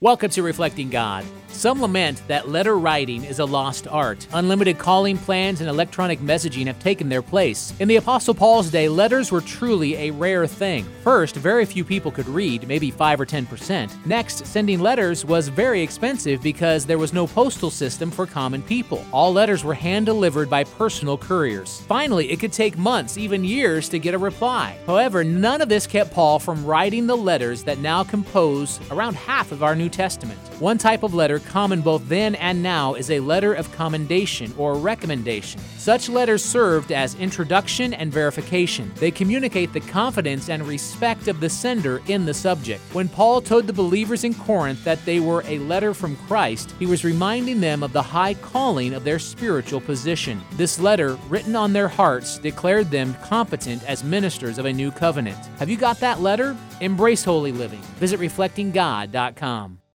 Welcome to Reflecting God. Some lament that letter writing is a lost art. Unlimited calling plans and electronic messaging have taken their place. In the Apostle Paul's day, letters were truly a rare thing. First, very few people could read, maybe 5 or 10%. Next, sending letters was very expensive because there was no postal system for common people. All letters were hand-delivered by personal couriers. Finally, it could take months, even years, to get a reply. However, none of this kept Paul from writing the letters that now compose around half of our New Testament. One type of letter common both then and now is a letter of commendation or recommendation. Such letters served as introduction and verification. They communicate the confidence and respect of the sender in the subject. When Paul told the believers in Corinth that they were a letter from Christ, he was reminding them of the high calling of their spiritual position. This letter, written on their hearts, declared them competent as ministers of a new covenant. Have you got that letter? Embrace holy living. Visit reflectinggod.com.